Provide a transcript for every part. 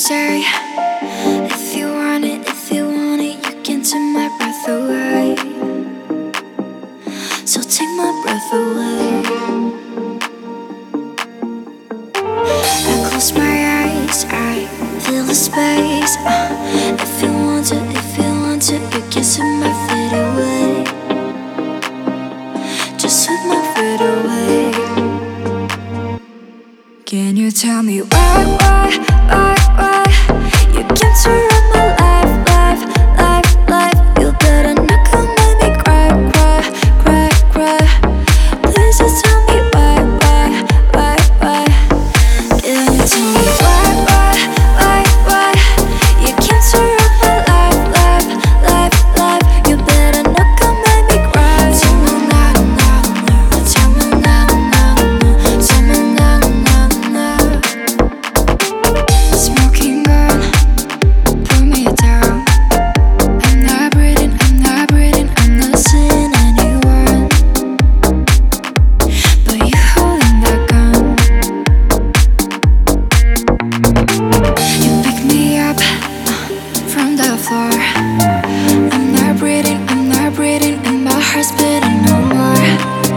say? If you want it, if you want it, you can take my breath away. So take my breath away. I close my eyes, I feel the space. If you want to, if you want to, you can set my feet away. Just set my feet away. Can you tell me why you came to ruin my life? You better not come make me cry. Please just tell me why? Can you tell me why you came to ruin my life? You better not come make me cry. Tell me now, tell me now. Smoking gun, pull me down. I'm not breathing, I'm not seeing anyone but you holding that gun. You pick me up from the floor. I'm not breathing, and my heart's beating no more.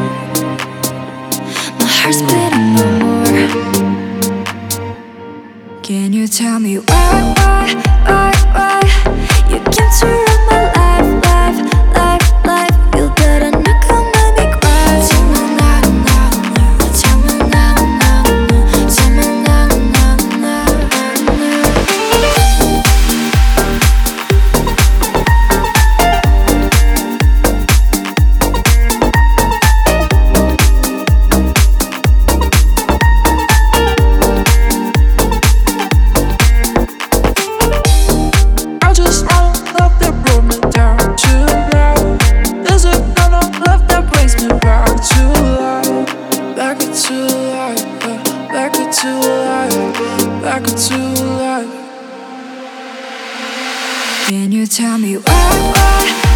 My heart's beating no more. Can you tell me why you came to ruin my life? You better not come make me cry. Tell me now, tell me now. I just want love that brought me down to love. Is it gonna love that brings me back to life? Back into life, back into life, back into life. Can you tell me why